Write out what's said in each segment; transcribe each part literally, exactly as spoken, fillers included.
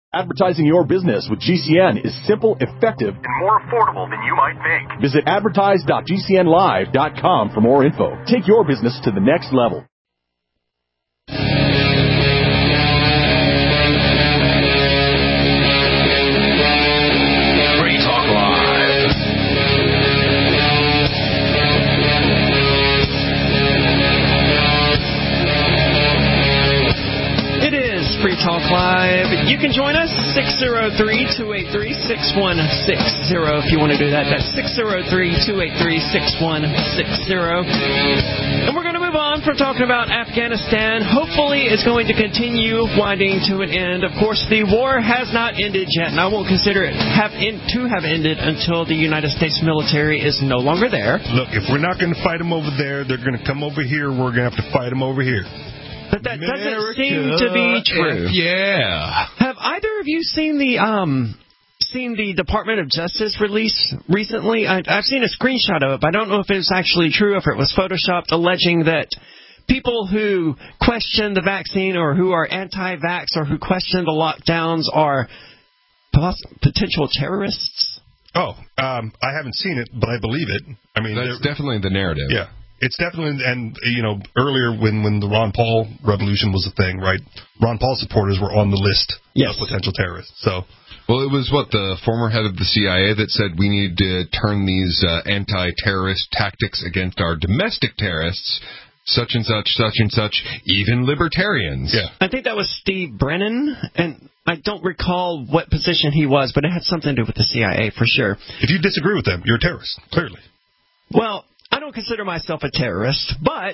Advertising your business with G C N is simple, effective, and more affordable than you might think. Visit advertise dot g c n live dot com for more info. Take your business to the next level. Free Talk Live. It is Free Talk Live. You can join us, six oh three, two eight three, six one six zero if you want to do that. That's six oh three, two eight three, six one six zero. And we're going to move on from talking about Afghanistan. Hopefully it's going to continue winding to an end. Of course, the war has not ended yet, and I won't consider it have in, to have ended until the United States military is no longer there. Look, if we're not going to fight them over there, they're going to come over here. We're going to have to fight them over here. But that America, doesn't seem to be true. F yeah. Have either of you seen the um seen the Department of Justice release recently? I, I've seen a screenshot of it, but I don't know if it was actually true, if it was photoshopped, alleging that people who question the vaccine or who are anti-vax or who question the lockdowns are poss- potential terrorists. Oh, um, I haven't seen it, but I believe it. I mean, that's definitely the narrative. Yeah. It's definitely, and, you know, earlier when, when the Ron Paul revolution was a thing, right, Ron Paul supporters were on the list yes. of potential terrorists. So, well, it was, what, the former head of the C I A that said we need to turn these uh, anti-terrorist tactics against our domestic terrorists, such and such, such and such, even libertarians. Yeah. I think that was Steve Brennan, and I don't recall what position he was, but it had something to do with the C I A for sure. If you disagree with them, you're a terrorist, clearly. Well, I don't consider myself a terrorist, but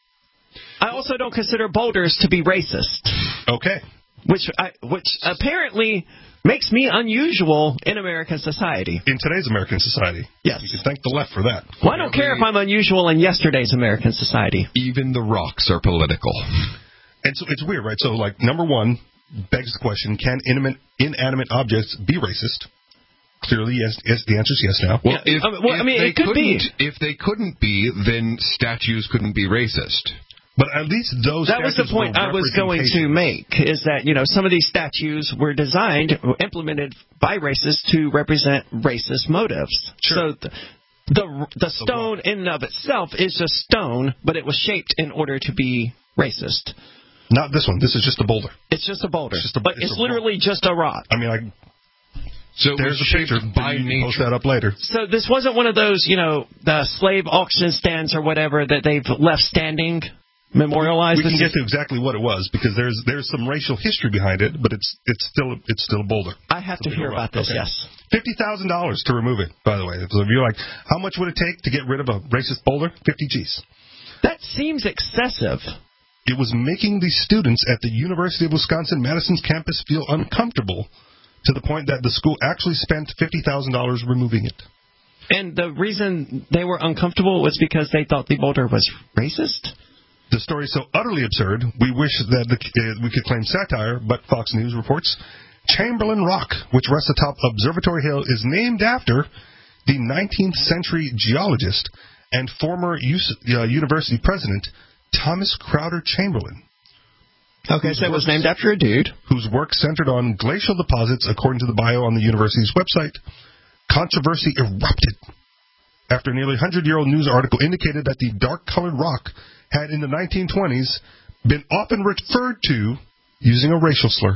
I also don't consider boulders to be racist. Okay. Which I, which apparently makes me unusual in American society. In today's American society. Yes. You can thank the left for that. Well, I don't care if I'm unusual in yesterday's American society. Even the rocks are political. And so it's weird, right? So, like, number one begs the question, can inanimate, inanimate objects be racist? Clearly, yes, yes. The answer is yes now. Well, if, I mean, well, if I mean, they it could be. If they couldn't be, then statues couldn't be racist. But at least those That was the point I was going to make, is that, you know, some of these statues were designed, implemented by racists to represent racist motives. Sure. So the, the, the stone in and of itself is just stone, but it was shaped in order to be racist. Not this one. This is just a boulder. It's just a boulder. It's just a, but it's it's a literally rock. just a rock. I mean, I... So there's a picture by nature. Post that up later. So this wasn't one of those, you know, the slave auction stands or whatever that they've left standing, memorialized. We can get to exactly what it was because there's there's some racial history behind it, but it's it's still it's still a boulder. I have to hear about this. Okay. Yes, fifty thousand dollars to remove it. By the way, so if you're like, how much would it take to get rid of a racist boulder? Fifty G's. That seems excessive. It was making the students at the University of Wisconsin-Madison's campus feel uncomfortable, to the point that the school actually spent fifty thousand dollars removing it. And the reason they were uncomfortable was because they thought the boulder was racist? The story is so utterly absurd, we wish that the, uh, we could claim satire, but Fox News reports Chamberlain Rock, which rests atop Observatory Hill, is named after the nineteenth century geologist and former U- uh, university president Thomas Crowder Chamberlain. Okay, so it was named after a dude. Whose work centered on glacial deposits, according to the bio on the university's website. Controversy erupted after a nearly one hundred-year-old news article indicated that the dark-colored rock had, in the nineteen twenties, been often referred to using a racial slur.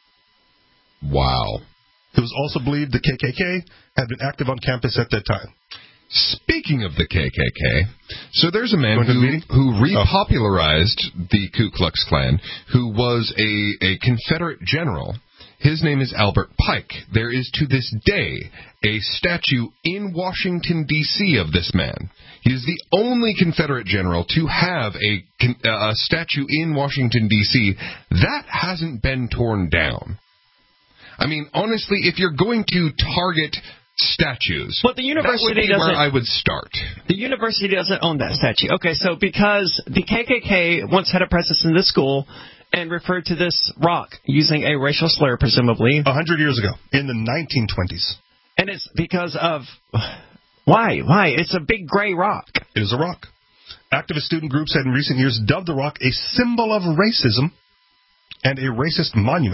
Wow. It was also believed the K K K had been active on campus at that time. Speaking of the K K K, so there's a man who, the who repopularized oh. the Ku Klux Klan, who was a, a Confederate general. His name is Albert Pike. There is to this day a statue in Washington, D C of this man. He is the only Confederate general to have a, a statue in Washington, D C that hasn't been torn down. I mean, honestly, if you're going to target statues, but the university that would be doesn't, where I would start. The university doesn't own that statue. Okay, so because the K K K once had a presence in this school and referred to this rock using a racial slur, presumably. A hundred years ago, in the nineteen twenties. And it's because of... Why? Why? It's a big gray rock. It is a rock. Activist student groups had in recent years dubbed the rock a symbol of racism and a racist monument.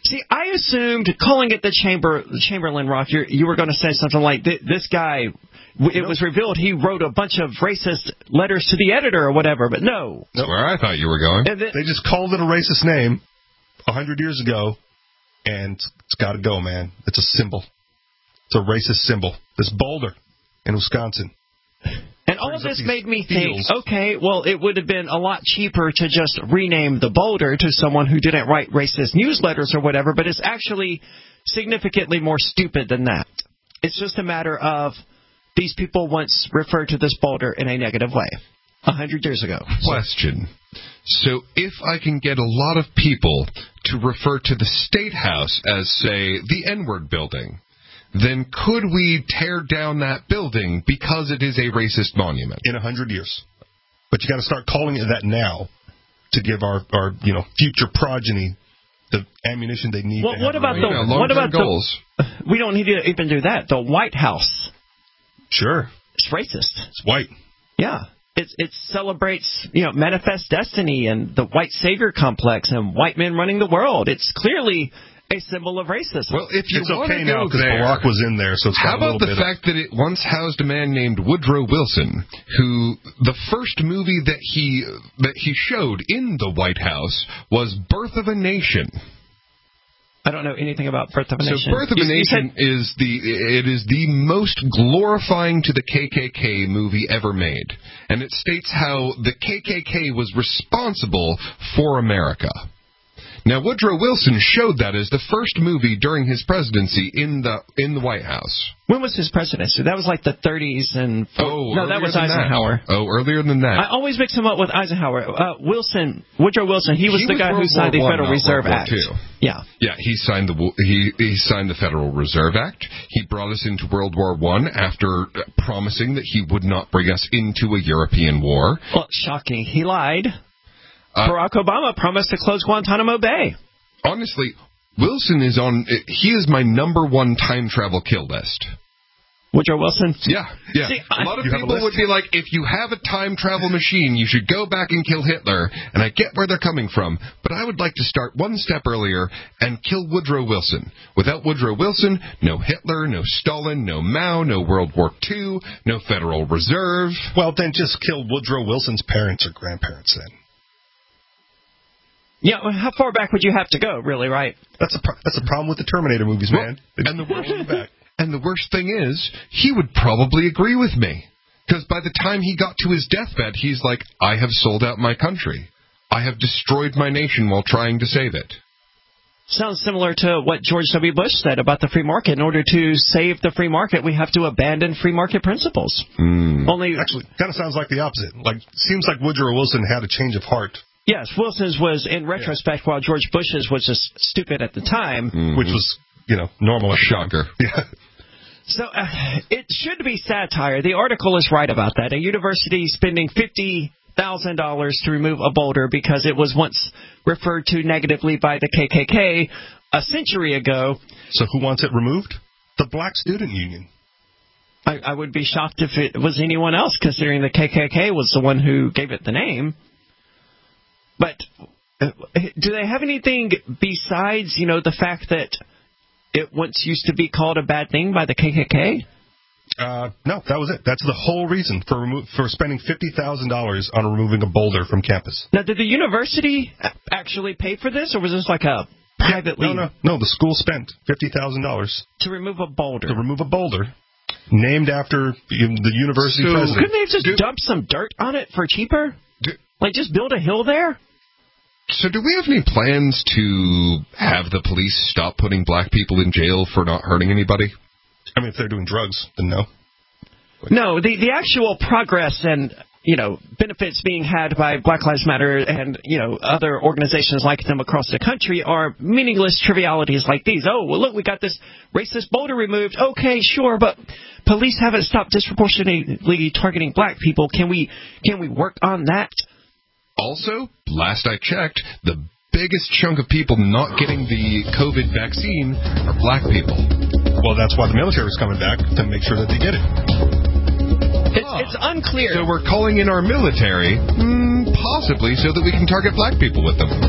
See, I assumed calling it the Chamber, Chamberlain Rock, you're, you were going to say something like this guy. It nope. was revealed he wrote a bunch of racist letters to the editor or whatever, but no. That's where I thought you were going. Then, they just called it a racist name a hundred years ago, and it's got to go, man. It's a symbol. It's a racist symbol. This boulder in Wisconsin. And all of this made me think, okay, well, it would have been a lot cheaper to just rename the boulder to someone who didn't write racist newsletters or whatever, but it's actually significantly more stupid than that. It's just a matter of these people once referred to this boulder in a negative way a hundred years ago. Question. So if I can get a lot of people to refer to the State House as, say, the N-word building, then could we tear down that building because it is a racist monument? In a hundred years. But you got to start calling it that now to give our, our you know future progeny the ammunition they need. Well, to what have about right the now. what about goals? The, we don't need to even do that. The White House. Sure. It's racist. It's white. Yeah. It, it celebrates, you know, manifest destiny and the white savior complex and white men running the world. It's clearly a symbol of racism. Well, if you it's want okay to now go because there, Barack was in there, so it's how got a about little the bit fact of... that it once housed a man named Woodrow Wilson, who the first movie that he that he showed in the White House was Birth of a Nation. I don't know anything about Birth of a so Nation. So Birth of you, a Nation said... is the it is the most glorifying to the K K K movie ever made, and it states how the K K K was responsible for America. Now, Woodrow Wilson showed that as the first movie during his presidency in the in the White House. When was his presidency? That was like the thirties and... Oh, no, that was Eisenhower. That. Oh, earlier than that. I always mix him up with Eisenhower. Uh, Wilson, Woodrow Wilson, he was he the was guy World who signed War the One, Federal Reserve World War Act. Two. Yeah. Yeah, he signed the he he signed the Federal Reserve Act. He brought us into World War One after promising that he would not bring us into a European war. Well, shocking. He lied. Uh, Barack Obama promised to close Guantanamo Bay. Honestly, Wilson is on... He is my number one time travel kill list. Woodrow Wilson? Yeah, yeah. See, a lot of you people would be like, if you have a time travel machine, you should go back and kill Hitler. And I get where they're coming from. But I would like to start one step earlier and kill Woodrow Wilson. Without Woodrow Wilson, no Hitler, no Stalin, no Mao, no World War Two, no Federal Reserve. Well, then just kill Woodrow Wilson's parents or grandparents then. Yeah, well, how far back would you have to go, really, right? That's a pro- that's a problem with the Terminator movies, man. Well, and the worst back. And the worst thing is, he would probably agree with me. Because by the time he got to his deathbed, he's like, I have sold out my country. I have destroyed my nation while trying to save it. Sounds similar to what George W. Bush said about the free market. In order to save the free market, we have to abandon free market principles. Mm. Only Actually, kind of sounds like the opposite. Like, seems like Woodrow Wilson had a change of heart. Yes, Wilson's was in retrospect, yeah. while George Bush's was just stupid at the time. Mm-hmm. Which was, you know, normal. Shocker. Yeah. So uh, it should be satire. The article is right about that. A university spending fifty thousand dollars to remove a boulder because it was once referred to negatively by the K K K a century ago. So who wants it removed? The Black Student Union. I, I would be shocked if it was anyone else, considering the K K K was the one who gave it the name. But uh, do they have anything besides, you know, the fact that it once used to be called a bad thing by the K K K? Uh, no, that was it. That's the whole reason for remo- for spending fifty thousand dollars on removing a boulder from campus. Now, did the university actually pay for this, or was this like a privately... No, no, no. The school spent fifty thousand dollars to remove a boulder. To remove a boulder named after the university so, president. Couldn't they have just do, dump some dirt on it for cheaper? Do, like, just build a hill there? So do we have any plans to have the police stop putting black people in jail for not hurting anybody? I mean, if they're doing drugs, then no. No, the the actual progress and, you know, benefits being had by Black Lives Matter and, you know, other organizations like them across the country are meaningless trivialities like these. Oh, well, look, we got this racist boulder removed. Okay, sure, but police haven't stopped disproportionately targeting black people. Can we can we work on that? Also, last I checked, the biggest chunk of people not getting the COVID vaccine are black people. Well, that's why the military is coming back, to make sure that they get it. It's, oh. it's unclear. So we're calling in our military, mm, possibly, so that we can target black people with them.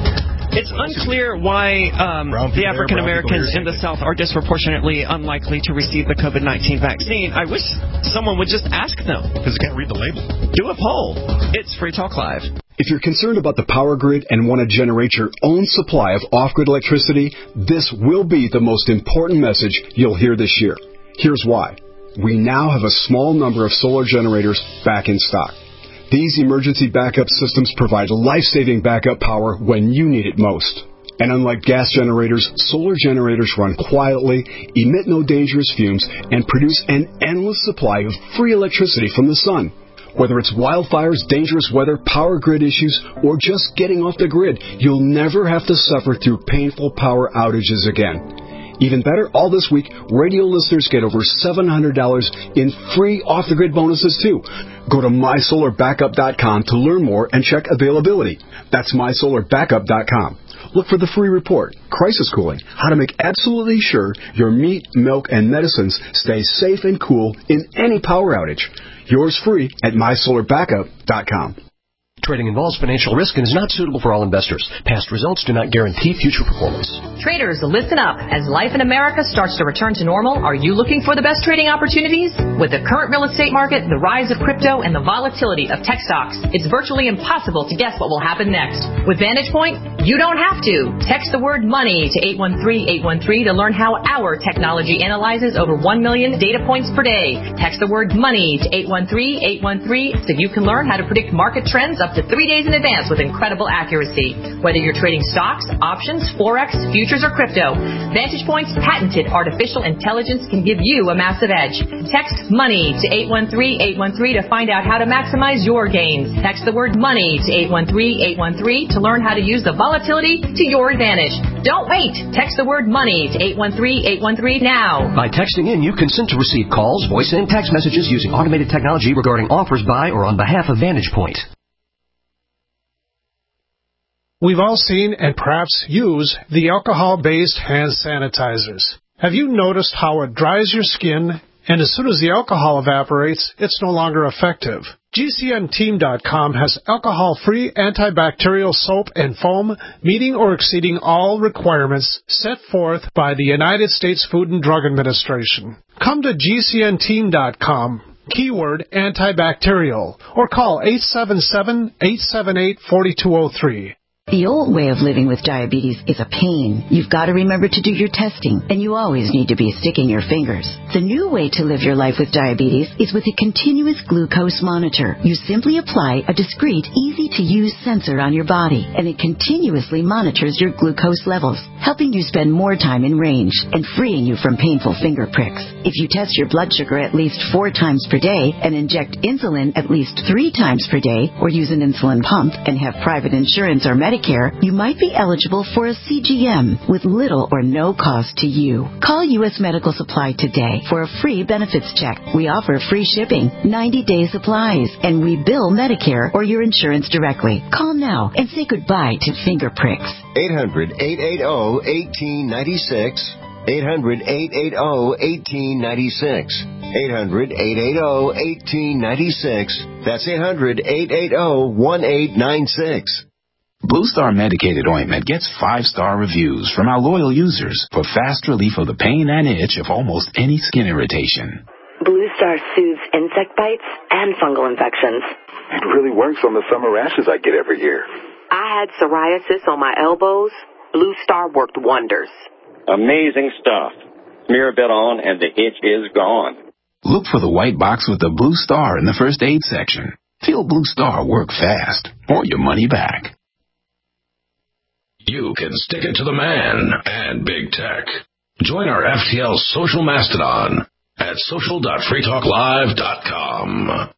It's unclear why um, the there, African Americans here, in the South are disproportionately unlikely to receive the COVID nineteen vaccine. I wish someone would just ask them. Because they can't read the label. Do a poll. It's Free Talk Live. If you're concerned about the power grid and want to generate your own supply of off-grid electricity, this will be the most important message you'll hear this year. Here's why. We now have a small number of solar generators back in stock. These emergency backup systems provide life-saving backup power when you need it most. And unlike gas generators, solar generators run quietly, emit no dangerous fumes, and produce an endless supply of free electricity from the sun. Whether it's wildfires, dangerous weather, power grid issues, or just getting off the grid, you'll never have to suffer through painful power outages again. Even better, all this week, radio listeners get over seven hundred dollars in free off-the-grid bonuses, too. Go to my solar backup dot com to learn more and check availability. That's my solar backup dot com. Look for the free report, Crisis Cooling, how to make absolutely sure your meat, milk, and medicines stay safe and cool in any power outage. Yours free at my solar backup dot com. Trading involves financial risk and is not suitable for all investors. Past results do not guarantee future performance. Traders, listen up. As life in America starts to return to normal, are you looking for the best trading opportunities? With the current real estate market, the rise of crypto, and the volatility of tech stocks, it's virtually impossible to guess what will happen next. With Vantage Point, you don't have to. Text the word MONEY to eight one three eight one three to learn how our technology analyzes over one million data points per day. Text the word MONEY to eight one three eight one three so you can learn how to predict market trends up to three days in advance with incredible accuracy. Whether you're trading stocks, options, forex, futures, or crypto, Vantage Point's patented artificial intelligence can give you a massive edge. Text MONEY to eight one three eight one three to find out how to maximize your gains. Text the word MONEY to eight one three eight one three to learn how to use the volatility to your advantage. Don't wait. Text the word MONEY to eight one three eight one three now. By texting in, you consent to receive calls, voice, and text messages using automated technology regarding offers by or on behalf of Vantage Point. We've all seen and perhaps use the alcohol-based hand sanitizers. Have you noticed how it dries your skin, and as soon as the alcohol evaporates, it's no longer effective? G C N team dot com has alcohol-free antibacterial soap and foam meeting or exceeding all requirements set forth by the United States Food and Drug Administration. Come to G C N team dot com. Keyword antibacterial, or call eight seven seven eight seven eight four two zero three. The old way of living with diabetes is a pain. You've got to remember to do your testing, and you always need to be sticking your fingers. The new way to live your life with diabetes is with a continuous glucose monitor. You simply apply a discreet, easy-to-use sensor on your body, and it continuously monitors your glucose levels, helping you spend more time in range and freeing you from painful finger pricks. If you test your blood sugar at least four times per day and inject insulin at least three times per day, or use an insulin pump and have private insurance or Medicare, you might be eligible for a C G M with little or no cost to you. Call U S Medical Supply today for a free benefits check. We offer free shipping, ninety-day supplies, and we bill Medicare or your insurance directly. Call now and say goodbye to finger pricks. eight hundred eight eight zero one eight nine six. eight hundred eight eight zero one eight nine six. eight hundred eight eight zero one eight nine six. That's eight hundred eight eight zero one eight nine six. Blue Star Medicated Ointment gets five-star reviews from our loyal users for fast relief of the pain and itch of almost any skin irritation. Blue Star soothes insect bites and fungal infections. It really works on the summer rashes I get every year. I had psoriasis on my elbows. Blue Star worked wonders. Amazing stuff. Smear a bit on and the itch is gone. Look for the white box with the Blue Star in the first aid section. Feel Blue Star work fast or your money back. You can stick it to the man and big tech. Join our F T L social mastodon at social dot free talk live dot com.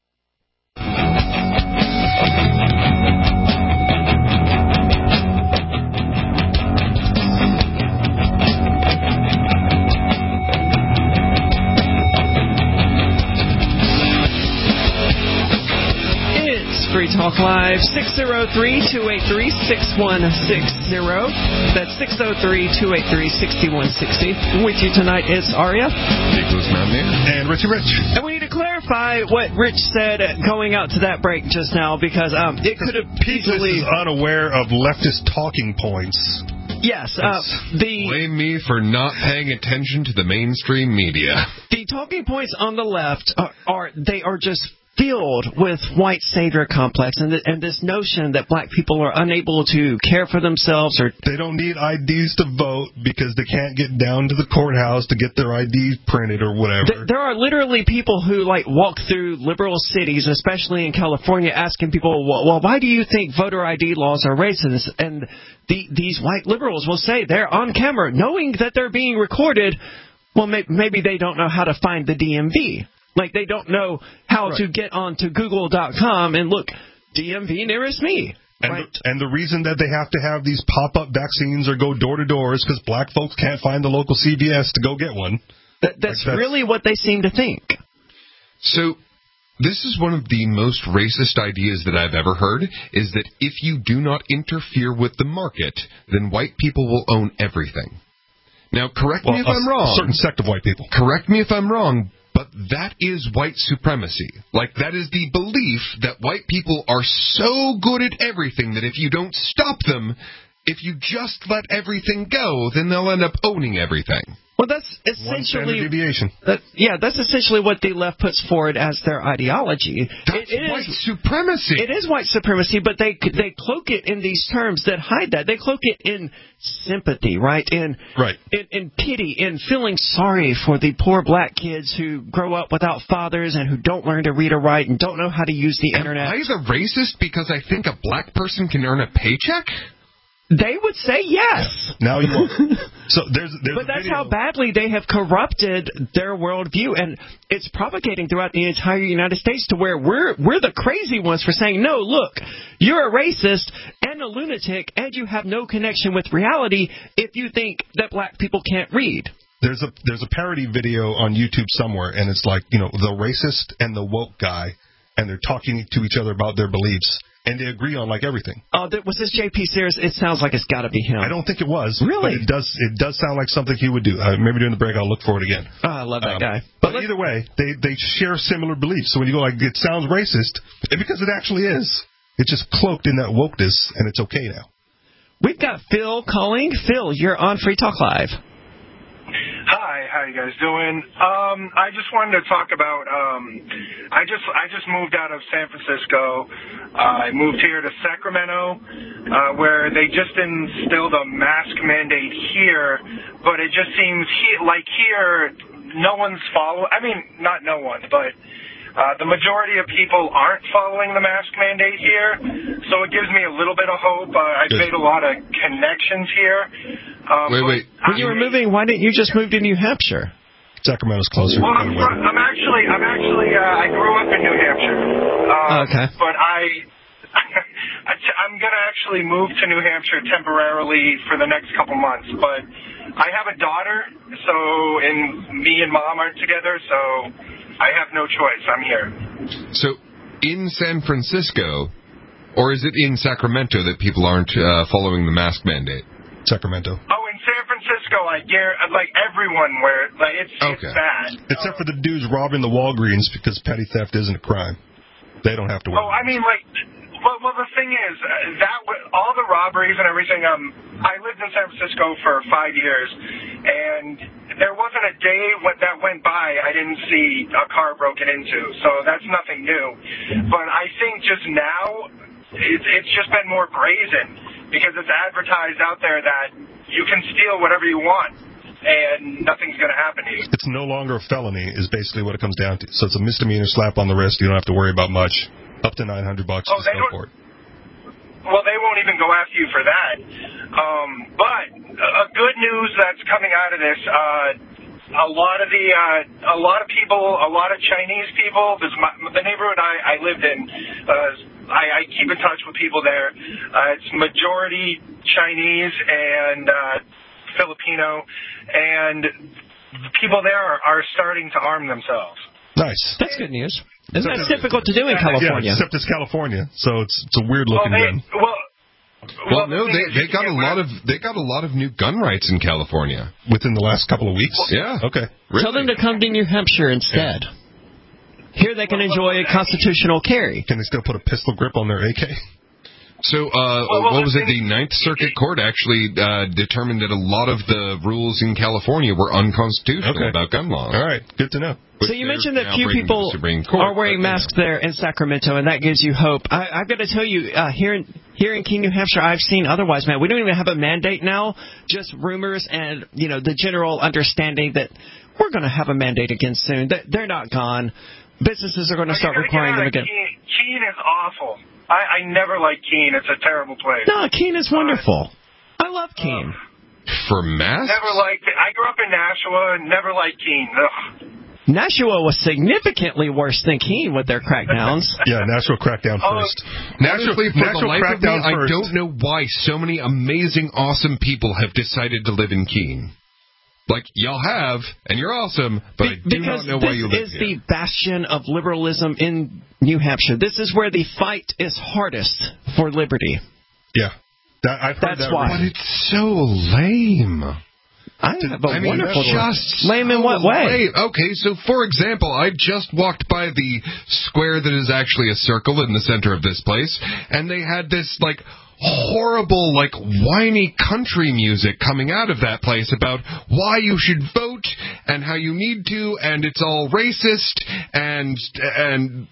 Free Talk Live, six oh three, two eight three, six one six zero. That's six oh three, two eight three, six one six zero. With you tonight is Aria. Nicholas Mountaineer. And Richie Rich. And we need to clarify clarify what Rich said going out to that break just now? Because um, it could have easily... is unaware of leftist talking points. Yes. Uh, the Blame me for not paying attention to the mainstream media. The talking points on the left are, are they are just filled with white savior complex and, th- and this notion that black people are unable to care for themselves or they don't need I Ds to vote because they can't get down to the courthouse to get their I Ds printed or whatever. Th- there are literally people who like walk through liberal cities, especially in California, asking people, well, well why do you think voter I D laws are racist? And the, these white liberals will say they're on camera, knowing that they're being recorded. Well, may- maybe they don't know how to find the D M V. Like, they don't know how right. to get onto Google dot com and look, D M V nearest me. And, right? the, and the reason that they have to have these pop-up vaccines or go door-to-door is because black folks can't find the local C V S to go get one. That, that's, like that's really what they seem to think. So, this is one of the most racist ideas that I've ever heard, is that if you do not interfere with the market, then white people will own everything. Now, correct well, me if a, I'm wrong. A certain sect of white people. Correct me if I'm wrong. But that is white supremacy. Like, that is the belief that white people are so good at everything that if you don't stop them, if you just let everything go, then they'll end up owning everything. Well, that's essentially... One deviation. That, yeah, that's essentially what the left puts forward as their ideology. That's it, it white is, supremacy. It is white supremacy, but they they cloak it in these terms that hide that. They cloak it in sympathy, right? In, right. in, in pity, in feeling sorry for the poor black kids who grow up without fathers and who don't learn to read or write and don't know how to use the Am Internet. Am I the racist because I think a black person can earn a paycheck? They would say yes. Now you are. So there's, there's but that's video. how badly they have corrupted their worldview, and it's propagating throughout the entire United States to where we're we're the crazy ones for saying, no, look, you're a racist and a lunatic, and you have no connection with reality if you think that black people can't read. There's a there's a parody video on YouTube somewhere, and it's like, you know, the racist and the woke guy, and they're talking to each other about their beliefs. And they agree on, like, everything. Oh, uh, was this J P Sears? It sounds like it's got to be him. I don't think it was. Really? But it does It does sound like something he would do. Uh, maybe during the break I'll look for it again. Oh, I love that um, guy. But, but either way, they, they share similar beliefs. So when you go, like, it sounds racist, because it actually is. It's just cloaked in that wokeness, and it's okay now. We've got Phil calling. Phil, you're on Free Talk Live. Hi, how you guys doing? Um, I just wanted to talk about. Um, I just I just moved out of San Francisco. Uh, I moved here to Sacramento, uh, where they just instilled a mask mandate here, but it just seems he, like here no one's following. I mean, not no one, but uh, the majority of people aren't following the mask mandate here. So it gives me a little bit of hope. Uh, I've made a lot of connections here. Um, wait, wait. When you were moving, why didn't you just move to New Hampshire? Sacramento's closer. Well, I'm, from, I'm actually, I'm actually, uh, I grew up in New Hampshire. Um, okay. But I, I'm going to actually move to New Hampshire temporarily for the next couple months. But I have a daughter, so, and me and mom aren't together, so I have no choice. I'm here. So, in San Francisco, or is it in Sacramento that people aren't uh, following the mask mandate? Sacramento. Oh, in San Francisco, I dare, like everyone where, like it's, okay. it's bad. Except for the dudes robbing the Walgreens because petty theft isn't a crime. They don't have to worry. Oh, I mean, like, well, well the thing is, uh, that w- all the robberies and everything. Um, I lived in San Francisco for five years, and there wasn't a day when that went by I didn't see a car broken into. So that's nothing new. But I think just now, it's, it's just been more brazen. Because it's advertised out there that you can steal whatever you want, and nothing's going to happen to you. It's no longer a felony, is basically what it comes down to. So it's a misdemeanor, slap on the wrist. You don't have to worry about much. Up to nine hundred bucks. Oh, Just they go don't, for it. Well, they won't even go after you for that. Um, but a good news that's coming out of this. Uh, A lot of the, uh, a lot of people, a lot of Chinese people. This my, the neighborhood I, I lived in. Uh, I, I keep in touch with people there. Uh, it's majority Chinese and uh, Filipino, and people there are, are starting to arm themselves. Nice. That's good news. Isn't that difficult to do in California? Yeah, except it's California, so it's it's a weird looking well, they, gun. Well, Well, no, they they got a lot of they got a lot of new gun rights in California within the last couple of weeks. Yeah. Okay. Really? Tell them to come to New Hampshire instead. Yeah. Here they can enjoy a constitutional carry. Can they still put a pistol grip on their A K? So, uh, well, what was it? The Ninth Circuit Court actually uh, determined that a lot of the rules in California were unconstitutional okay. about gun laws. All right, good to know. So you mentioned that few people are wearing masks there in Sacramento, and that gives you hope. I, I've got to tell you, uh, here in here in Keene, New Hampshire, I've seen otherwise, man. We don't even have a mandate now, just rumors and, you know, the general understanding that we're going to have a mandate again soon. They're not gone. Businesses are going to start requiring them again. Keene. Keene is awful. I, I never liked Keene. It's a terrible place. No, Keene is wonderful. Uh, I love Keene. For masks? Never liked it. I grew up in Nashua and never liked Keene. Ugh. Nashua was significantly worse than Keene with their crackdowns. Yeah, Nashua crackdown first. Oh, Nashua, for Nashua the life of me, crackdown I first. don't know why so many amazing, awesome people have decided to live in Keene. Like, y'all have, and you're awesome, but Be- I do not know why you live here. Because this is the bastion of liberalism in New Hampshire. This is where the fight is hardest for liberty. Yeah. That, I've heard That's that why. But it's so lame. I have a I mean, wonderful just lame in what so way? lame. Okay, so for example, I just walked by the square that is actually a circle in the center of this place, and they had this, like, horrible, like, whiny country music coming out of that place about why you should vote and how you need to, and it's all racist, and and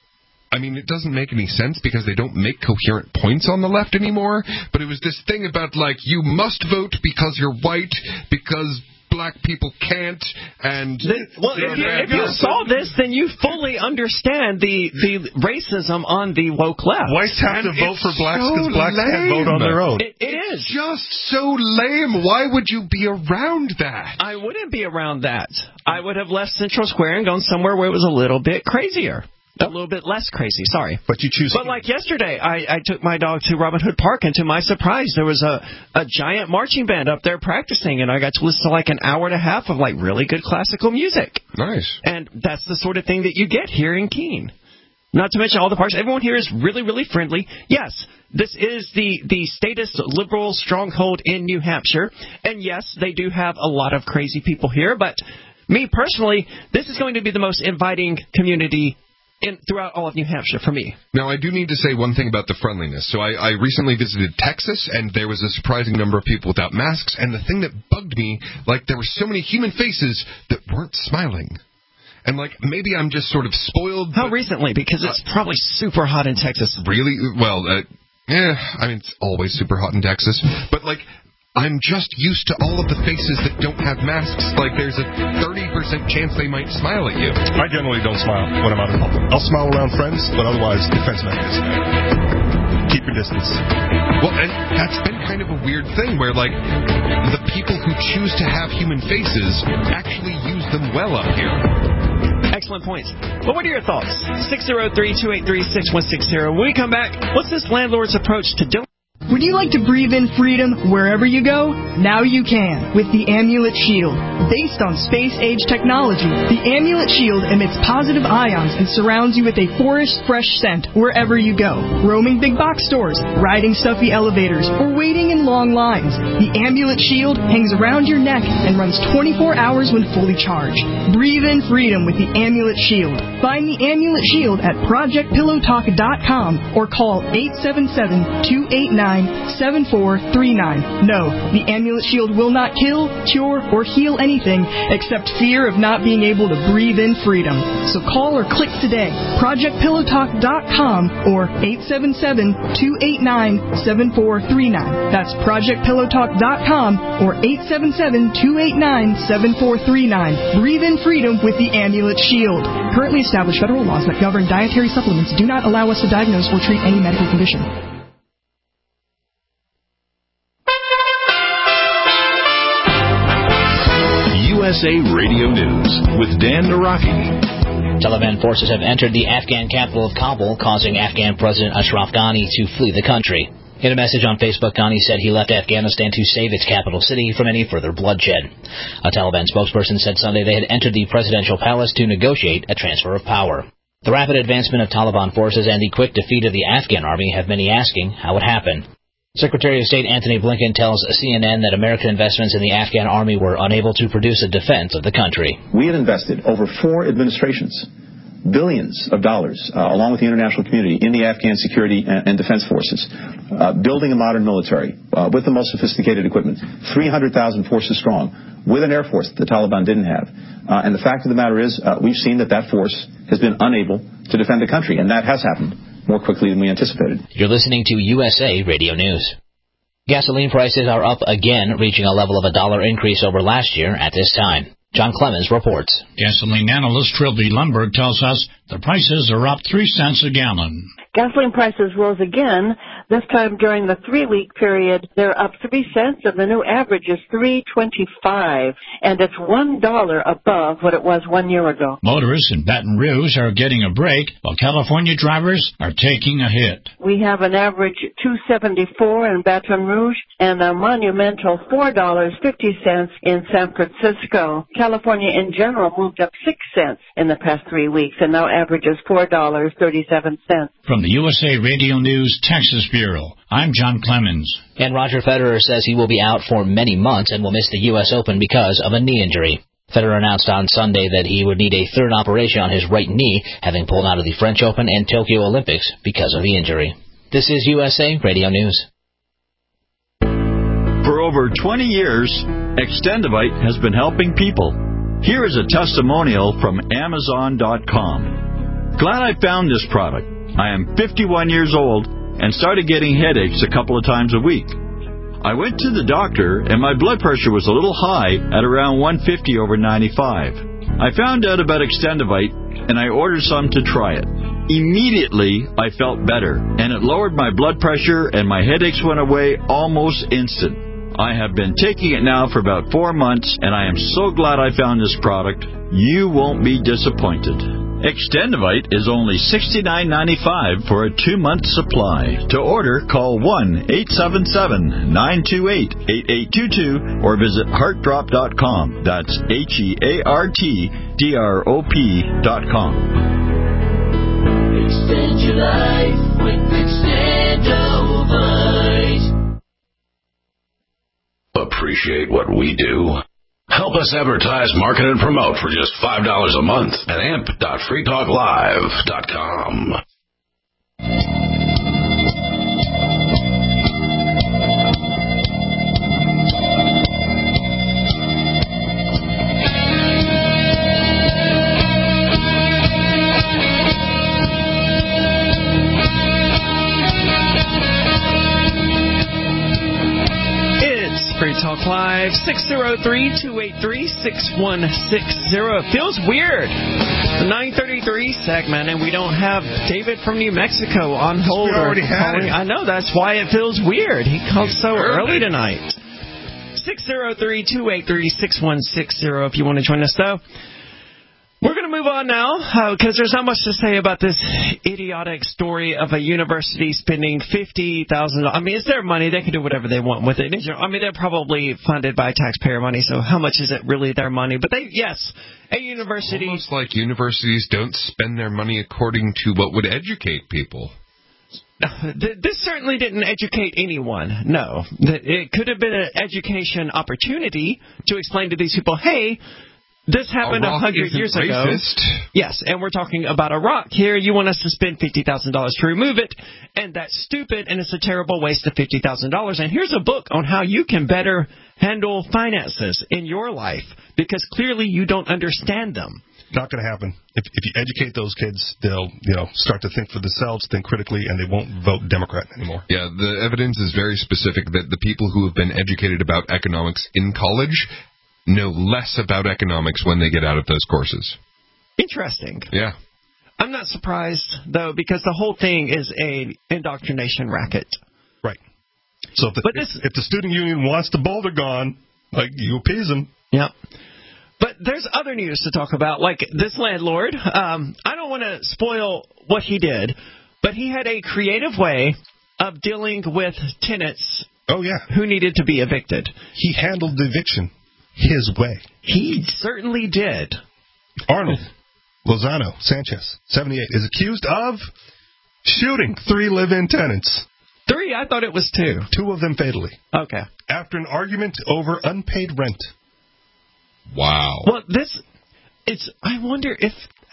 I mean, it doesn't make any sense because they don't make coherent points on the left anymore, but it was this thing about, like, you must vote because you're white, because black people can't, and... Then, well, if you, if you saw this, then you fully understand the, the racism on the woke left. Whites have and to vote for blacks because so blacks lame. can't vote on their own. It, it is. Just so lame. Why would you be around that? I wouldn't be around that. I would have left Central Square and gone somewhere where it was a little bit crazier. A little bit less crazy, sorry. But you choose... But like yesterday, I, I took my dog to Robin Hood Park, and to my surprise, there was a, a giant marching band up there practicing, and I got to listen to like an hour and a half of like really good classical music. Nice. And that's the sort of thing that you get here in Keene. Not to mention all the parks. Everyone here is really, really friendly. Yes, this is the, the statist liberal stronghold in New Hampshire. And yes, they do have a lot of crazy people here, but me personally, this is going to be the most inviting community in, throughout all of New Hampshire for me. Now, I do need to say one thing about the friendliness. So I, I recently visited Texas, and there was a surprising number of people without masks, and the thing that bugged me, like, there were so many human faces that weren't smiling. And, like, maybe I'm just sort of spoiled. How but, recently? Because it's uh, probably super hot in Texas. Really? Well, uh, yeah, I mean, it's always super hot in Texas. But, like, I'm just used to all of the faces that don't have masks. Like, there's a thirty percent chance they might smile at you. I generally don't smile when I'm out in public. I'll smile around friends, but otherwise, defense mechanism. Keep your distance. Well, and that's been kind of a weird thing where, like, the people who choose to have human faces actually use them well up here. Excellent points. Well, what are your thoughts? six oh three, two eight three, six one six zero. When we come back, what's this landlord's approach to doing? Would you like to breathe in freedom wherever you go? Now you can with the Amulet Shield. Based on space-age technology, the Amulet Shield emits positive ions and surrounds you with a forest-fresh scent wherever you go. Roaming big box stores, riding stuffy elevators, or waiting in long lines, the Amulet Shield hangs around your neck and runs twenty-four hours when fully charged. Breathe in freedom with the Amulet Shield. Find the Amulet Shield at project pillow talk dot com or call eight seven seven, two eight nine, seven four three nine. No, the Amulet Shield will not kill, cure, or heal anything except fear of not being able to breathe in freedom. So call or click today, project pillow talk dot com or eight seven seven, two eight nine, seven four three nine. That's project pillow talk dot com or eight seven seven, two eight nine, seven four three nine. Breathe in freedom with the Amulet Shield. Currently established federal laws that govern dietary supplements do not allow us to diagnose or treat any medical condition. U S A Radio News with Dan Naraki. Taliban forces have entered the Afghan capital of Kabul, causing Afghan President Ashraf Ghani to flee the country. In a message on Facebook, Ghani said he left Afghanistan to save its capital city from any further bloodshed. A Taliban spokesperson said Sunday they had entered the presidential palace to negotiate a transfer of power. The rapid advancement of Taliban forces and the quick defeat of the Afghan army have many asking how it happened. Secretary of State Antony Blinken tells C N N that American investments in the Afghan army were unable to produce a defense of the country. We had invested over four administrations billions of dollars, uh, along with the international community, in the Afghan security and, and defense forces, uh, building a modern military uh, with the most sophisticated equipment, three hundred thousand forces strong, with an air force that the Taliban didn't have. Uh, and the fact of the matter is, uh, we've seen that that force has been unable to defend the country, and that has happened more quickly than we anticipated. You're listening to U S A Radio News. Gasoline prices are up again, reaching a level of a dollar increase over last year at this time. John Clemens reports. Gasoline analyst Trilby Lundberg tells us the prices are up three cents a gallon. Gasoline prices rose again. This time during the three-week period, they're up three cents, and the new average is three twenty-five, and it's one dollar above what it was one year ago. Motorists in Baton Rouge are getting a break, while California drivers are taking a hit. We have an average two seventy-four in Baton Rouge and a monumental four dollars and fifty cents in San Francisco. California in general moved up six cents in the past three weeks and now averages four dollars and thirty-seven cents. From the U S A Radio News Texas Bureau, I'm John Clemens. And Roger Federer says he will be out for many months and will miss the U S Open because of a knee injury. Federer announced on Sunday that he would need a third operation on his right knee, having pulled out of the French Open and Tokyo Olympics because of the injury. This is U S A Radio News. For over twenty years, Extendivite has been helping people. Here is a testimonial from Amazon dot com. Glad I found this product. I am fifty-one years old and started getting headaches a couple of times a week. I went to the doctor and my blood pressure was a little high at around one fifty over ninety-five. I found out about Extendivite and I ordered some to try it. Immediately, I felt better and it lowered my blood pressure and my headaches went away almost instant. I have been taking it now for about four months and I am so glad I found this product. You won't be disappointed. Extendivite is only sixty-nine ninety-five for a two-month supply. To order, call one eight seven seven, nine two eight, eight eight two two or visit heart drop dot com. That's H E A R T D R O P dot com. Extend your life with Extendivite. Appreciate what we do? Help us advertise, market, and promote for just five dollars a month at amp dot free talk live dot com. Free Talk Live, six oh three, two eight three, six one six zero. It feels weird. The nine thirty-three segment, and we don't have David from New Mexico on hold. We already had it. I know, that's why it feels weird. He called so early tonight. six oh three, two eight three, six one six zero if you want to join us, though. We're going to move on now, because uh, there's not much to say about this idiotic story of a university spending fifty thousand dollars. I mean, it's their money. They can do whatever they want with it. I mean, they're probably funded by taxpayer money, so how much is it really their money? But they, yes, a university... Almost like universities don't spend their money according to what would educate people. This certainly didn't educate anyone, no. It could have been an education opportunity to explain to these people, hey... This happened a hundred years ago. Racist. Yes, and we're talking about Iraq here. You want us to spend fifty thousand dollars to remove it, and that's stupid, and it's a terrible waste of fifty thousand dollars. And here's a book on how you can better handle finances in your life, because clearly you don't understand them. Not going to happen. If, if you educate those kids, they'll you know start to think for themselves, think critically, and they won't vote Democrat anymore. Yeah, the evidence is very specific that the people who have been educated about economics in college know less about economics when they get out of those courses. Interesting. Yeah. I'm not surprised, though, because the whole thing is a indoctrination racket. Right. So if the, but this, if, if the student union wants the Boulder gone, like, you appease them. Yep. But there's other news to talk about, like this landlord. Um, I don't want to spoil what he did, but he had a creative way of dealing with tenants oh, yeah. who needed to be evicted. He handled the eviction his way. He certainly did. Arnold Lozano Sanchez, seventy-eight, is accused of shooting three live-in tenants. Three? I thought it was two. Two of them fatally. Okay. After an argument over unpaid rent. Wow. Well, this, it's, I wonder if,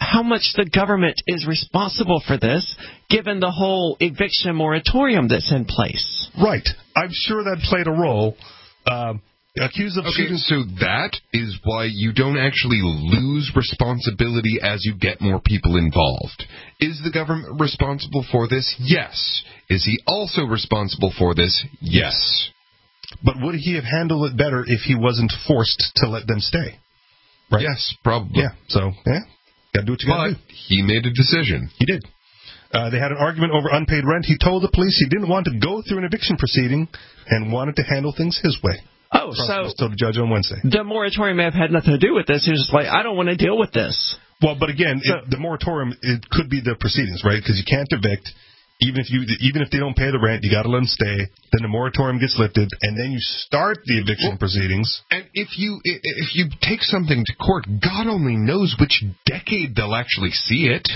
how much the government is responsible for this, given the whole eviction moratorium that's in place. Right. I'm sure that played a role. Um, accused of okay, shooting... so that is why you don't actually lose responsibility as you get more people involved. Is the government responsible for this? Yes. Is he also responsible for this? Yes. But would he have handled it better if he wasn't forced to let them stay? Right? Yes, probably. Yeah, so, yeah, got to do what you got to do. He made a decision. He did. Uh, they had an argument over unpaid rent. He told the police he didn't want to go through an eviction proceeding and wanted to handle things his way. Oh, so told the judge on Wednesday. The moratorium may have had nothing to do with this. He was just like, I don't want to deal with this. Well, but again, so, it, the moratorium, it could be the proceedings, right? Because you can't evict. Even if you, even if they don't pay the rent, you got to let them stay. Then the moratorium gets lifted, and then you start the eviction well, proceedings. And if you if you take something to court, God only knows which decade they'll actually see it.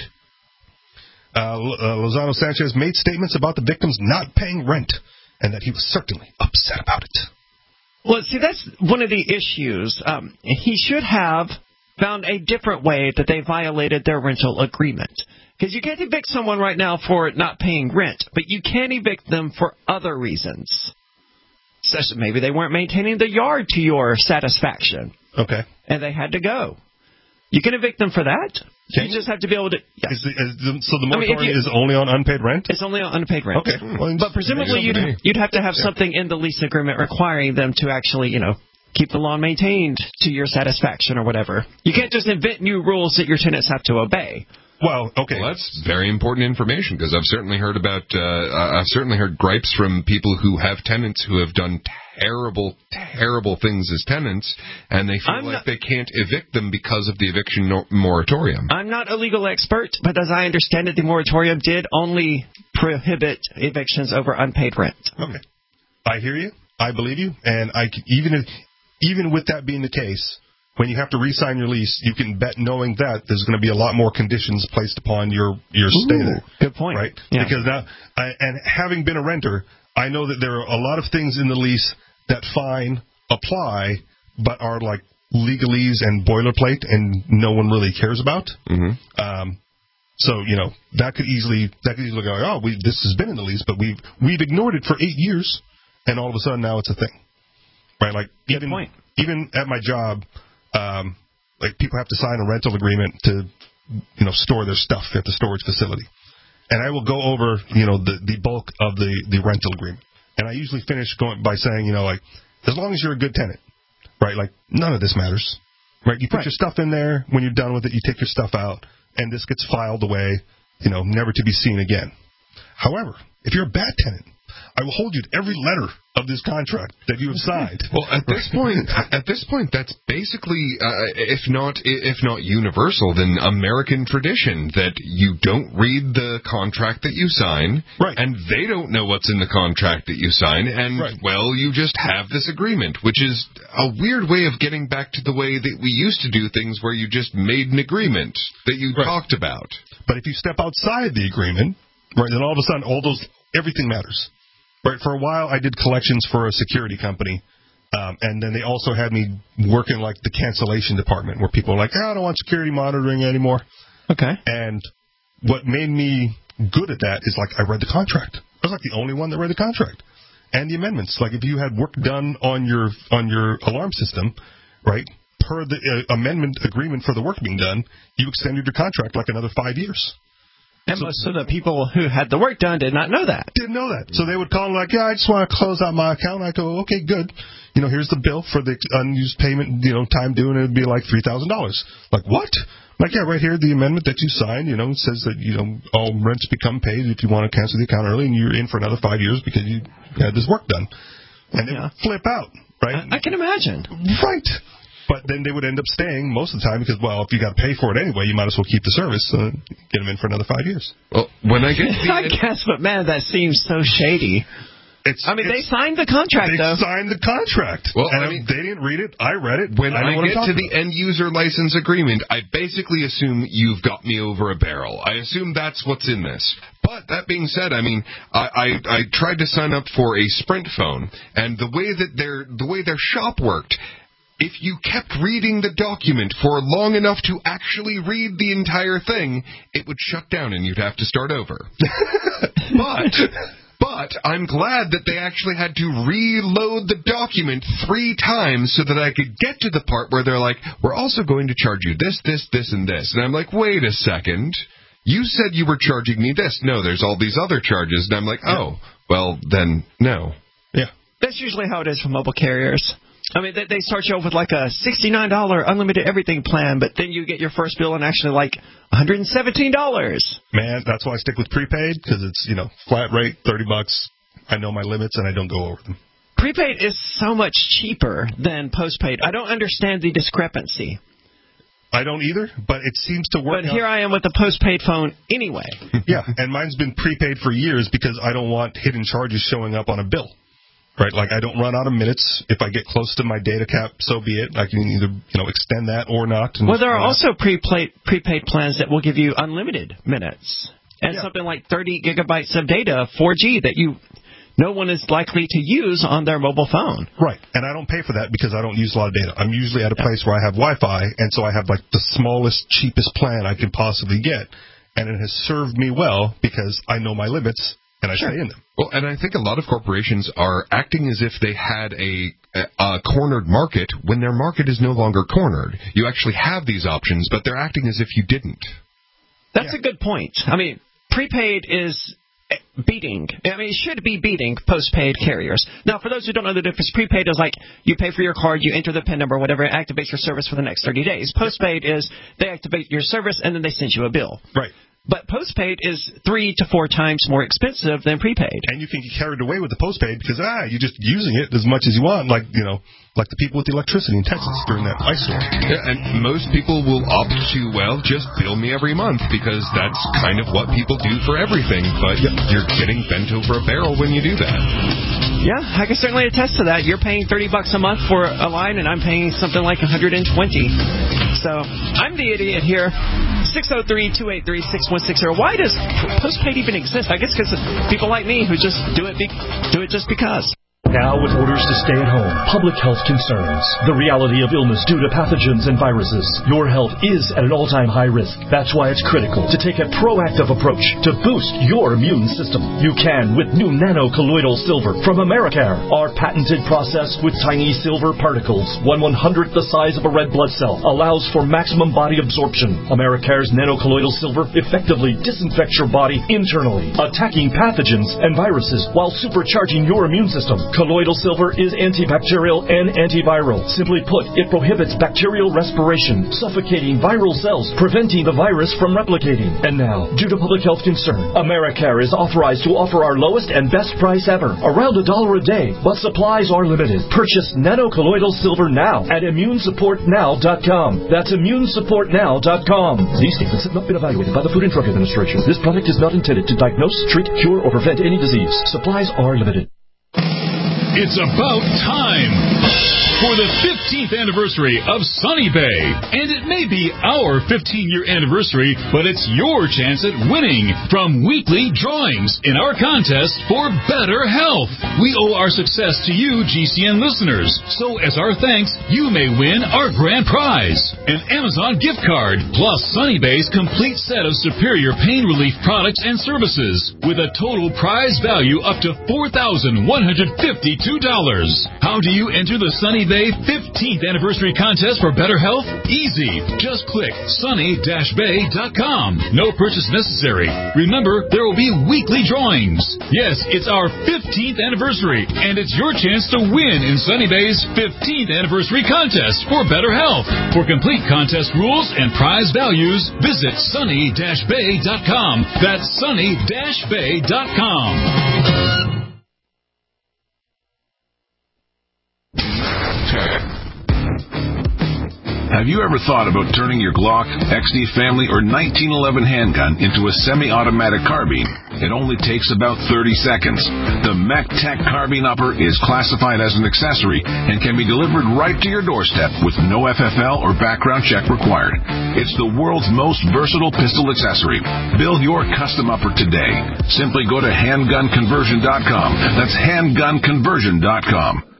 Uh, uh, Lozano Sanchez made statements about the victims not paying rent, and that he was certainly upset about it. Well, see, that's one of the issues. Um, he should have found a different way that they violated their rental agreement. Because you can't evict someone right now for not paying rent, but you can evict them for other reasons. Such that maybe they weren't maintaining the yard to your satisfaction. Okay. And they had to go. You can evict them for that. Can you, you just have to be able to... Yeah. Is the, is the, so the moratorium I mean, you, is only on unpaid rent? It's only on unpaid rent. Okay. Well, but presumably you'd, you'd have to have yeah. something in the lease agreement requiring them to actually, you know, keep the lawn maintained to your satisfaction or whatever. You can't just invent new rules that your tenants have to obey. Well, okay. Well, that's very important information because I've certainly heard about, uh, I've certainly heard gripes from people who have tenants who have done terrible, terrible things as tenants, and they feel I'm like not, they can't evict them because of the eviction no- moratorium. I'm not a legal expert, but as I understand it, the moratorium did only prohibit evictions over unpaid rent. Okay. I hear you. I believe you. And I can, even if, even with that being the case, when you have to re-sign your lease, you can bet knowing that there's going to be a lot more conditions placed upon your, your Ooh, stay there. Good point. Right? Yeah. Because now, I, and having been a renter, I know that there are a lot of things in the lease that fine apply, but are like legalese and boilerplate, and no one really cares about. Mm-hmm. Um, so you know that could easily that could easily go, oh, we, this has been in the lease, but we've we've ignored it for eight years, and all of a sudden now it's a thing, right? Like Good even point. even at my job. Um, like people have to sign a rental agreement to, you know, store their stuff at the storage facility, and I will go over, you know, the, the bulk of the, the rental agreement, and I usually finish going by saying, you know, like as long as you're a good tenant, right? Like none of this matters, right? You put right. your stuff in there. When you're done with it, you take your stuff out, and this gets filed away, you know, never to be seen again. However, if you're a bad tenant, I will hold you to every letter of this contract that you have signed. Well, at this point, at this point, that's basically, uh, if not if not universal, then American tradition that you don't read the contract that you sign, right? And they don't know what's in the contract that you sign, and right. well, you just have this agreement, which is a weird way of getting back to the way that we used to do things, where you just made an agreement that you right. talked about. But if you step outside the agreement, right, then all of a sudden, all those everything matters. Right, for a while, I did collections for a security company, um, and then they also had me working like the cancellation department, where people are like, oh, I don't want security monitoring anymore. Okay. And what made me good at that is, like, I read the contract. I was like the only one that read the contract and the amendments. Like, if you had work done on your on your alarm system, right, per the uh, amendment agreement for the work being done, you extended your contract like another five years. And so, most of the people who had the work done did not know that. Didn't know that. So they would call like, yeah, I just want to close out my account. I go, okay, good. You know, here's the bill for the unused payment, you know, time due, and it would be like three thousand dollars. Like, what? Like, yeah, right here, the amendment that you signed, you know, says that, you know, all rents become paid if you want to cancel the account early, and you're in for another five years because you had this work done. And they yeah. would flip out, right? I, I can imagine. Right. But then they would end up staying most of the time because, well, if you got to pay for it anyway, you might as well keep the service. Uh, get them in for another five years. Well, when I get to the I guess, but man, that seems so shady. It's, I mean, it's, they signed the contract, they though. They signed the contract. Well, and I mean, they didn't read it. I read it. When I, I get to about. the end-user license agreement, I basically assume you've got me over a barrel. I assume that's what's in this. But that being said, I mean, I, I, I tried to sign up for a Sprint phone, and the way that their the way their shop worked, if you kept reading the document for long enough to actually read the entire thing, it would shut down and you'd have to start over. But... But I'm glad that they actually had to reload the document three times so that I could get to the part where they're like, we're also going to charge you this, this, this, and this. And I'm like, wait a second. You said you were charging me this. No, there's all these other charges. And I'm like, oh, well, then no. Yeah. That's usually how it is for mobile carriers. I mean, they, they start you off with like a sixty-nine dollars unlimited everything plan, but then you get your first bill and actually like one hundred seventeen dollars. Man, that's why I stick with prepaid, because it's, you know, flat rate, thirty bucks. I know my limits, and I don't go over them. Prepaid is so much cheaper than postpaid. I don't understand the discrepancy. I don't either, but it seems to work. But here out. I am with a postpaid phone anyway. Yeah, and mine's been prepaid for years because I don't want hidden charges showing up on a bill. Right, like I don't run out of minutes. If I get close to my data cap, so be it. I can either, you know, extend that or not. Well, there are also prepaid prepaid plans that will give you unlimited minutes and yeah. something like thirty gigabytes of data, four G, that you no one is likely to use on their mobile phone. Right, and I don't pay for that because I don't use a lot of data. I'm usually at a place where I have Wi-Fi, and so I have like the smallest, cheapest plan I can possibly get, and it has served me well because I know my limits. And I sure. stay in them. Well, and I think a lot of corporations are acting as if they had a, a, a cornered market when their market is no longer cornered. You actually have these options, but they're acting as if you didn't. That's yeah. a good point. I mean, prepaid is beating. I mean, it should be beating postpaid carriers. Now, for those who don't know the difference, prepaid is like you pay for your card, you enter the PIN number, whatever, it activates your service for the next thirty days. Postpaid is they activate your service and then they send you a bill. Right. But postpaid is three to four times more expensive than prepaid. And you can get carried away with the postpaid because, ah, you're just using it as much as you want, like, you know, like the people with the electricity in Texas during that ice storm. Yeah, and most people will opt to, well, just bill me every month because that's kind of what people do for everything. But yeah. you're getting bent over a barrel when you do that. Yeah, I can certainly attest to that. You're paying thirty bucks a month for a line, and I'm paying something like one hundred twenty. So I'm the idiot here. six oh three, two eight three, six one six zero. Why does postpaid even exist? I guess because people like me who just do it, be, do it just because. Now, with orders to stay at home, public health concerns, the reality of illness due to pathogens and viruses, your health is at an all-time high risk. That's why it's critical to take a proactive approach to boost your immune system. You can with new nano-colloidal silver from Americare. Our patented process with tiny silver particles, one one-hundredth the size of a red blood cell, allows for maximum body absorption. Americare's nano-colloidal silver effectively disinfects your body internally, attacking pathogens and viruses while supercharging your immune system. Colloidal silver is antibacterial and antiviral. Simply put, it prohibits bacterial respiration, suffocating viral cells, preventing the virus from replicating. And now, due to public health concern, Americare is authorized to offer our lowest and best price ever, around a dollar a day, but supplies are limited. Purchase nano-colloidal silver now at immune support now dot com. That's immune support now dot com. These statements have not been evaluated by the Food and Drug Administration. This product is not intended to diagnose, treat, cure, or prevent any disease. Supplies are limited. It's about time for the fifteenth anniversary of Sunny Bay. And it may be our fifteen-year anniversary, but it's your chance at winning from weekly drawings in our contest for better health. We owe our success to you, G C N listeners. So as our thanks, you may win our grand prize, an Amazon gift card, plus Sunny Bay's complete set of superior pain relief products and services, with a total prize value up to four thousand one hundred fifty-two dollars. How do you enter the Sunny Bay fifteenth anniversary contest for better health? Easy. Just click sunny dash bay dot com. No purchase necessary. Remember, there will be weekly drawings. Yes, it's our fifteenth anniversary, and it's your chance to win in Sunny Bay's fifteenth anniversary contest for better health. For complete contest rules and prize values, visit sunny dash bay dot com. That's sunny dash bay dot com. Have you ever thought about turning your Glock, X D Family, or nineteen eleven handgun into a semi-automatic carbine? It only takes about thirty seconds. The MechTech Carbine Upper is classified as an accessory and can be delivered right to your doorstep with no F F L or background check required. It's the world's most versatile pistol accessory. Build your custom upper today. Simply go to handgun conversion dot com. That's handgun conversion dot com.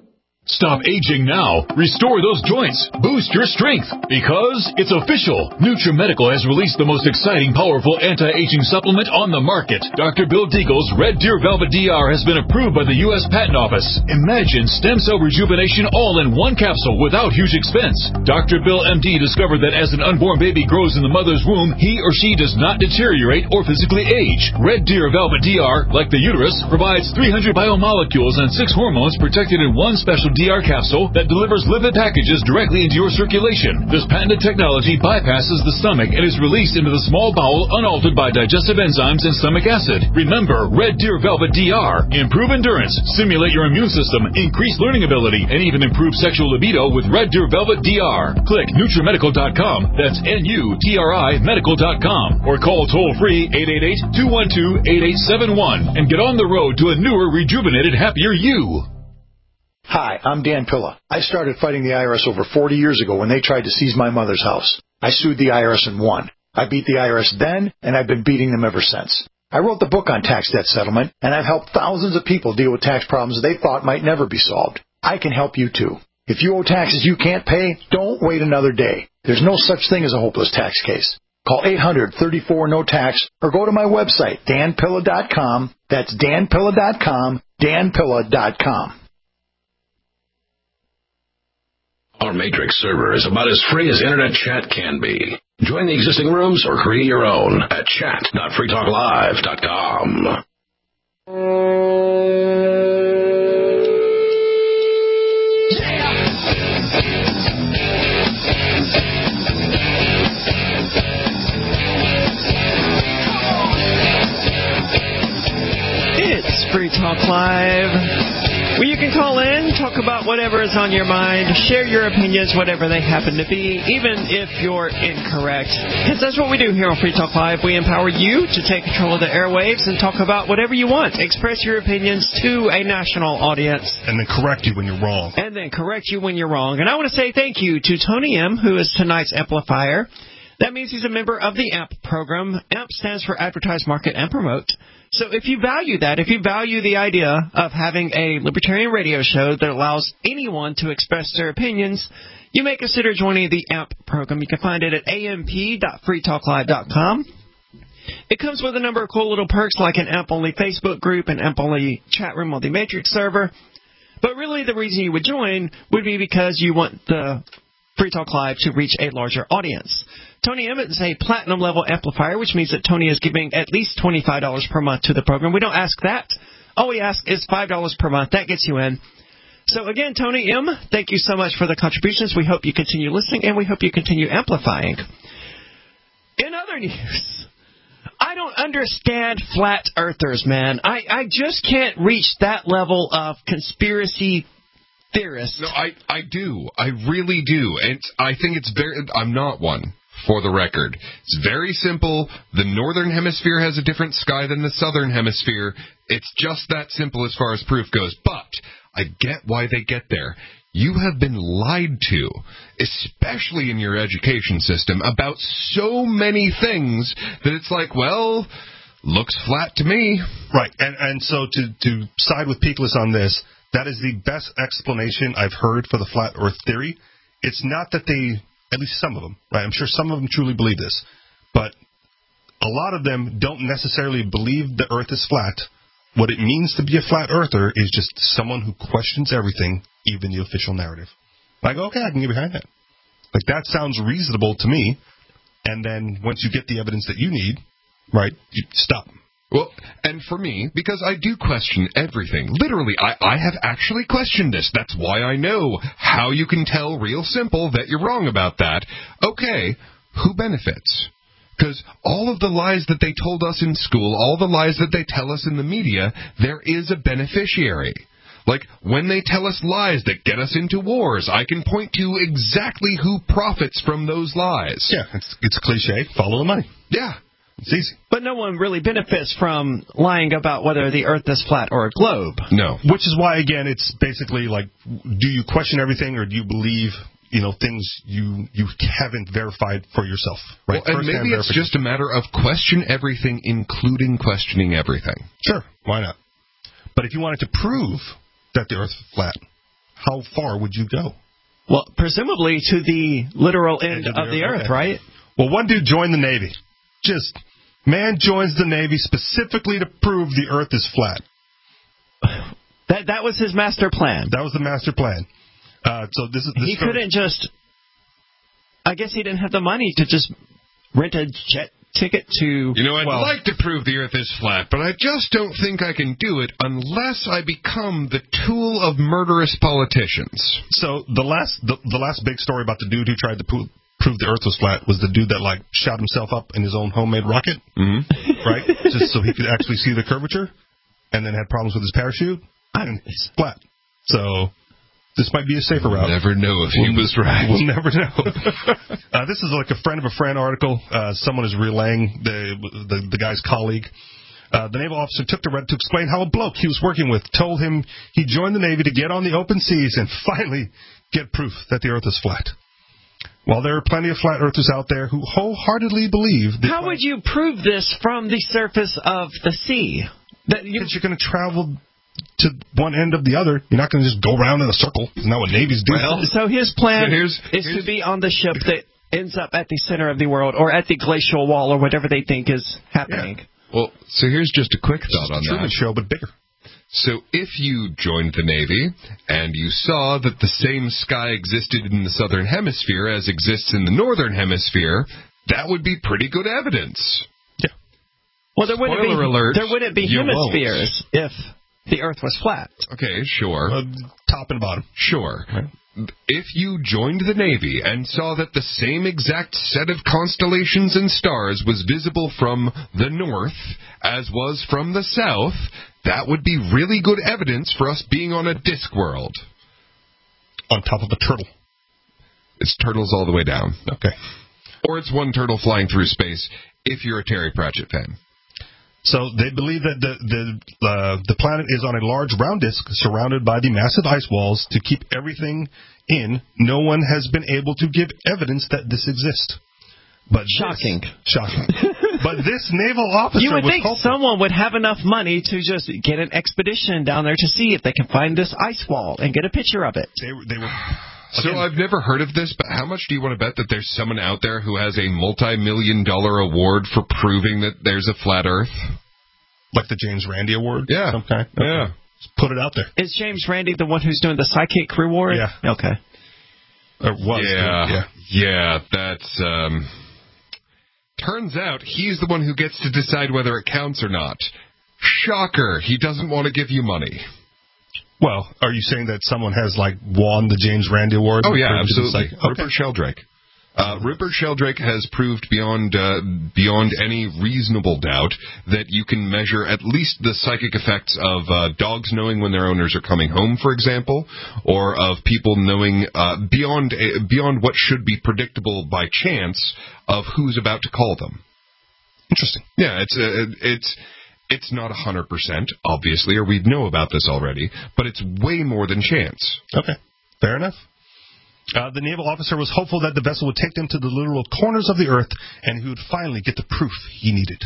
Stop aging now. Restore those joints. Boost your strength. Because it's official. NutriMedical has released the most exciting, powerful anti-aging supplement on the market. Doctor Bill Deagle's Red Deer Velvet D R has been approved by the U S Patent Office. Imagine stem cell rejuvenation all in one capsule without huge expense. Doctor Bill M D discovered that as an unborn baby grows in the mother's womb, he or she does not deteriorate or physically age. Red Deer Velvet D R, like the uterus, provides three hundred biomolecules and six hormones protected in one special D R capsule that delivers lipid packages directly into your circulation. This patented technology bypasses the stomach and is released into the small bowel unaltered by digestive enzymes and stomach acid. Remember, Red Deer Velvet D R. Improve endurance, stimulate your immune system, increase learning ability, and even improve sexual libido with Red Deer Velvet D R. Click NutriMedical dot com. That's N U T R I medical dot com. Or call toll-free eight eight eight, two one two, eight eight seven one and get on the road to a newer, rejuvenated, happier you. Hi, I'm Dan Pilla. I started fighting the I R S over forty years ago when they tried to seize my mother's house. I sued the I R S and won. I beat the I R S then, and I've been beating them ever since. I wrote the book on tax debt settlement, and I've helped thousands of people deal with tax problems they thought might never be solved. I can help you too. If you owe taxes you can't pay, don't wait another day. There's no such thing as a hopeless tax case. Call eight hundred, thirty-four, no tax or go to my website, dan pilla dot com. That's dan pilla dot com, dan pilla dot com. Our Matrix server is about as free as internet chat can be. Join the existing rooms or create your own at chat dot free talk live dot com. It's Free Talk Live. Well, you can call in, talk about whatever is on your mind, share your opinions, whatever they happen to be, even if you're incorrect. Because that's what we do here on Free Talk Live. We empower you to take control of the airwaves and talk about whatever you want. Express your opinions to a national audience. And then correct you when you're wrong. And then correct you when you're wrong. And I want to say thank you to Tony M., who is tonight's amplifier. That means he's a member of the A M P program. A M P stands for Advertise, Market, and Promote. So if you value that, if you value the idea of having a libertarian radio show that allows anyone to express their opinions, you may consider joining the A M P program. You can find it at a m p dot free talk live dot com. It comes with a number of cool little perks like an A M P-only Facebook group, an A M P-only chat room on the Matrix server. But really the reason you would join would be because you want the Free Talk Live to reach a larger audience. Tony M is a platinum-level amplifier, which means that Tony is giving at least twenty-five dollars per month to the program. We don't ask that. All we ask is five dollars per month. That gets you in. So, again, Tony M, thank you so much for the contributions. We hope you continue listening, and we hope you continue amplifying. In other news, I don't understand flat earthers, man. I, I just can't reach that level of conspiracy theorist. No, I, I do. I really do. And I think it's very... I'm not one. For the record, it's very simple. The northern hemisphere has a different sky than the southern hemisphere. It's just that simple as far as proof goes. But I get why they get there. You have been lied to, especially in your education system, about so many things that it's like, well, looks flat to me. Right, and and so to, to side with Peakless on this, that is the best explanation I've heard for the flat earth theory. It's not that they... At least some of them, right? I'm sure some of them truly believe this. But a lot of them don't necessarily believe the earth is flat. What it means to be a flat earther is just someone who questions everything, even the official narrative. I go, okay, I can get behind that. Like, that sounds reasonable to me. And then once you get the evidence that you need, right, you stop. Well, and for me, because I do question everything. Literally, I, I have actually questioned this. That's why I know how you can tell real simple that you're wrong about that. Okay, who benefits? Because all of the lies that they told us in school, all the lies that they tell us in the media, there is a beneficiary. Like, when they tell us lies that get us into wars, I can point to exactly who profits from those lies. Yeah, it's, it's cliche. Follow the money. Yeah. It's easy. But no one really benefits from lying about whether the earth is flat or a globe. No. Which is why, again, it's basically like, do you question everything or do you believe, you know, things you you haven't verified for yourself? Right. Well, and maybe it's just a matter of question everything, including questioning everything. Sure. Why not? But if you wanted to prove that the earth is flat, how far would you go? Well, presumably to the literal end, end of the, of the Earth, okay. right? Well, one dude joined the Navy. Just, man joins the Navy specifically to prove the Earth is flat. That that was his master plan. That was the master plan. Uh, so this is. This he couldn't just. I guess he didn't have the money to just rent a jet ticket to. You know, I'd well, like to prove the Earth is flat, but I just don't think I can do it unless I become the tool of murderous politicians. So the last the, the last big story about the dude who tried to prove. prove the Earth was flat was the dude that, like, shot himself up in his own homemade rocket, mm-hmm. right? Just so he could actually see the curvature, and then had problems with his parachute, and it's flat. So this might be a safer route. We'll never know if we'll, he was right. We'll never know. uh, this is like a friend of a friend article. Uh, someone is relaying the the, the guy's colleague. Uh, the naval officer took to Reddit to explain how a bloke he was working with told him he joined the Navy to get on the open seas and finally get proof that the Earth is flat. While there are plenty of flat earthers out there who wholeheartedly believe... How would you prove this from the surface of the sea? That you, you're going to travel to one end of the other. You're not going to just go around in a circle. Isn't that what navies do? Well, so his plan so here's, is here's, to be on the ship that ends up at the center of the world or at the glacial wall or whatever they think is happening. Yeah. Well, so here's just a quick thought on Truman that. Show, but bigger. So if you joined the Navy and you saw that the same sky existed in the southern hemisphere as exists in the northern hemisphere, that would be pretty good evidence. Yeah. Well, there wouldn't Spoiler be alert, there wouldn't be hemispheres won't. if the Earth was flat. Okay, sure. Uh, top and bottom. Sure. Right. If you joined the Navy and saw that the same exact set of constellations and stars was visible from the north as was from the south, that would be really good evidence for us being on a disk world. On top of a turtle. It's turtles all the way down. Okay. Or it's one turtle flying through space, if you're a Terry Pratchett fan. So they believe that the the uh, the planet is on a large round disk surrounded by the massive ice walls to keep everything in. No one has been able to give evidence that this exists. But shocking, this, shocking. But this naval officer, you would was think hopeful. someone would have enough money to just get an expedition down there to see if they can find this ice wall and get a picture of it. They, they were. So Again, I've never heard of this, but how much do you want to bet that there's someone out there who has a multi-million dollar award for proving that there's a flat Earth? Like the James Randi Award? Yeah. Okay. okay. Yeah. Just put it out there. Is James Randi the one who's doing the psychic reward? Yeah. Okay. Or was. Yeah. Yeah. Yeah, that's... um. Turns out he's the one who gets to decide whether it counts or not. Shocker. He doesn't want to give you money. Well, are you saying that someone has, like, won the James Randi Award? Oh, yeah, absolutely. Like, okay. Rupert Sheldrake. Uh, Rupert Sheldrake has proved beyond uh, beyond any reasonable doubt that you can measure at least the psychic effects of uh, dogs knowing when their owners are coming home, for example, or of people knowing uh, beyond uh, beyond what should be predictable by chance of who's about to call them. Interesting. Yeah, it's uh, it's. It's not one hundred percent, obviously, or we'd know about this already, but it's way more than chance. Okay, fair enough. Uh, the naval officer was hopeful that the vessel would take them to the literal corners of the Earth, and he would finally get the proof he needed.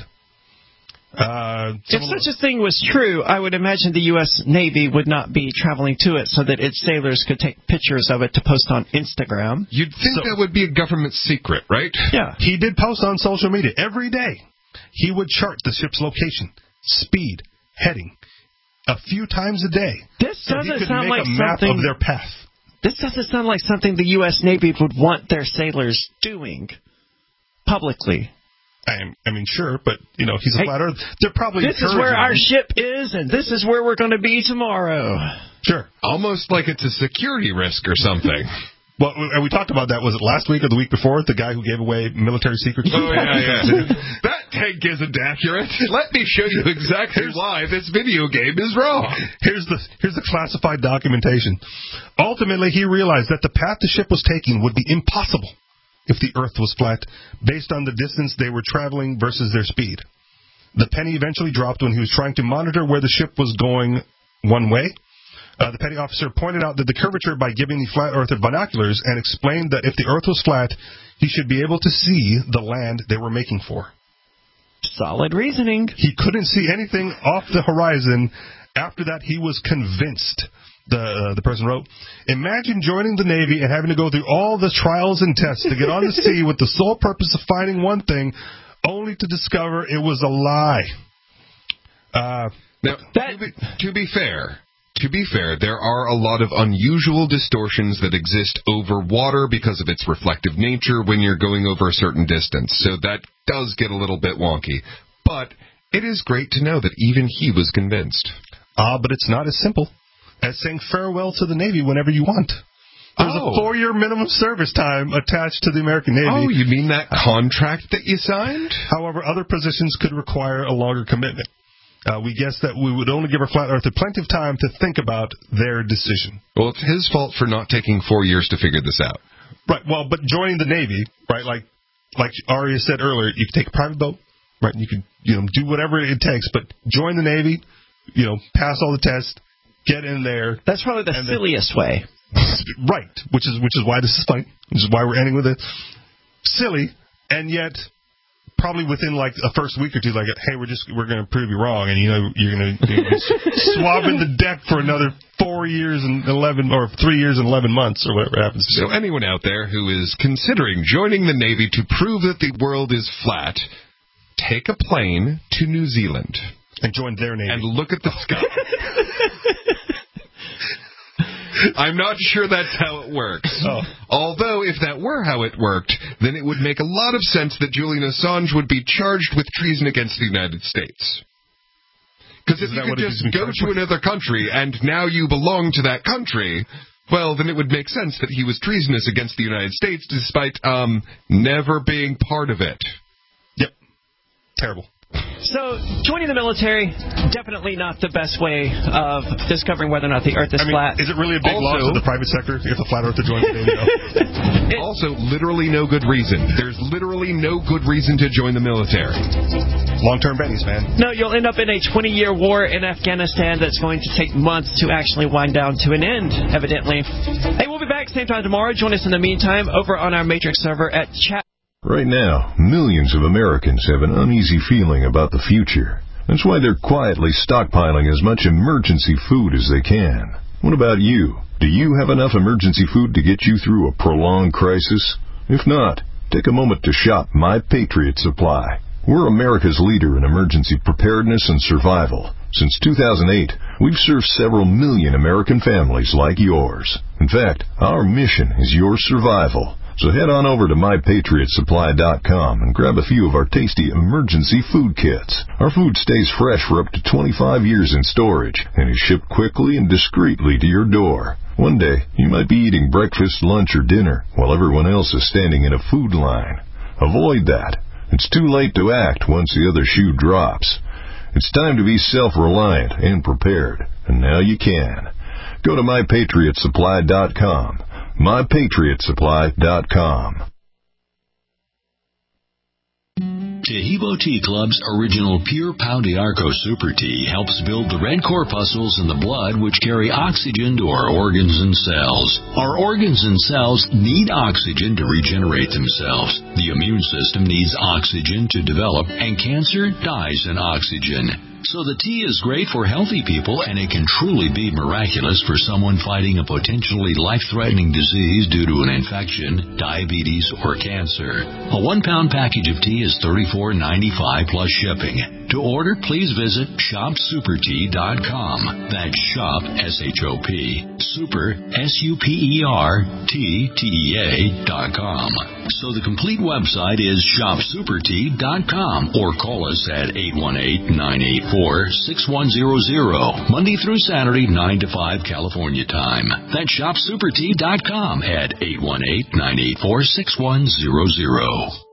Uh, if such a thing was true, I would imagine the U S Navy would not be traveling to it so that its sailors could take pictures of it to post on Instagram. You'd think so, that would be a government secret, right? Yeah. He did post on social media every day. He would chart the ship's location, speed, heading, a few times a day. This so doesn't he could sound make like a map something of their path. This doesn't sound like something the U S Navy would want their sailors doing publicly. I, am, I mean, sure, but, you know, he's a hey, flat earth. They're probably This is where them. our ship is, and this is where we're going to be tomorrow. Sure. Almost like it's a security risk or something. Well, and we talked about that, was it last week or the week before? The guy who gave away military secrets? Oh, yeah, yeah. That tank isn't accurate. Let me show you exactly here's, why this video game is wrong. Here's the here's the classified documentation. Ultimately, he realized that the path the ship was taking would be impossible if the Earth was flat, based on the distance they were traveling versus their speed. The penny eventually dropped when he was trying to monitor where the ship was going one way. Uh, the petty officer pointed out that the curvature by giving the flat earther binoculars and explained that if the Earth was flat, he should be able to see the land they were making for. Solid reasoning. He couldn't see anything off the horizon. After that, he was convinced the uh, the person wrote, imagine joining the Navy and having to go through all the trials and tests to get on the sea with the sole purpose of finding one thing, only to discover it was a lie. Uh, now, to be, to be fair, to be fair, there are a lot of unusual distortions that exist over water because of its reflective nature when you're going over a certain distance. So that does get a little bit wonky. But it is great to know that even he was convinced. Ah, uh, but it's not as simple as saying farewell to the Navy whenever you want. There's oh. a four-year minimum service time attached to the American Navy. Oh, you mean that contract that you signed? However, other positions could require a longer commitment. Uh, we guess that we would only give our flat earther plenty of time to think about their decision. Well, it's his fault for not taking four years to figure this out. Right, well, but joining the Navy, right, like like Aria said earlier, you can take a private boat, right, you can you know, do whatever it takes, but join the Navy, you know, pass all the tests, get in there. That's probably the silliest then, way. Right, which is which is why this is funny, which is why we're ending with it. Silly, and yet probably within like a first week or two, like, hey, we're just we're going to prove you wrong, and you know you're going to be swabbing the deck for another four years and eleven or three years and eleven months or whatever happens. So anyone out there who is considering joining the Navy to prove that the world is flat, take a plane to New Zealand and join their Navy and look at the sky. I'm not sure that's how it works. Oh. Although, if that were how it worked, then it would make a lot of sense that Julian Assange would be charged with treason against the United States. Because if you could just go to with? another country and now you belong to that country, well, then it would make sense that he was treasonous against the United States despite um never being part of it. Yep. Terrible. So, joining the military, definitely not the best way of discovering whether or not the Earth is I mean, flat. Is it really a big also, loss to the private sector if a flat earther joins the Navy? it, also, literally no good reason. There's literally no good reason to join the military. Long-term bennies, man. No, you'll end up in a twenty-year war in Afghanistan that's going to take months to actually wind down to an end, evidently. Hey, we'll be back same time tomorrow. Join us in the meantime over on our Matrix server at chat. Right now, millions of Americans have an uneasy feeling about the future. That's why they're quietly stockpiling as much emergency food as they can. What about you? Do you have enough emergency food to get you through a prolonged crisis? If not, take a moment to shop My Patriot Supply. We're America's leader in emergency preparedness and survival. Since two thousand eight, we've served several million American families like yours. In fact, our mission is your survival. So head on over to my patriot supply dot com and grab a few of our tasty emergency food kits. Our food stays fresh for up to twenty-five years in storage and is shipped quickly and discreetly to your door. One day, you might be eating breakfast, lunch, or dinner while everyone else is standing in a food line. Avoid that. It's too late to act once the other shoe drops. It's time to be self-reliant and prepared, and now you can. Go to my patriot supply dot com. my patriot supply dot com. Tehibo Tea Club's original Pure Pau d'Arco Super Tea helps build the red corpuscles in the blood which carry oxygen to our organs and cells. Our organs and cells need oxygen to regenerate themselves. The immune system needs oxygen to develop, and cancer dies in oxygen. So the tea is great for healthy people, and it can truly be miraculous for someone fighting a potentially life-threatening disease due to an infection, diabetes, or cancer. A one-pound package of tea is thirty-four ninety-five plus shipping. To order, please visit shop super tea dot com. That's shop, S H O P, super, S U P E R, T, T E A dot com. So the complete website is shop super tea dot com, or call us at eight one eight, nine eight four, six one zero zero, Monday through Saturday, nine to five California time. That's shop super tea dot com at eight one eight, nine eight four, six one zero zero.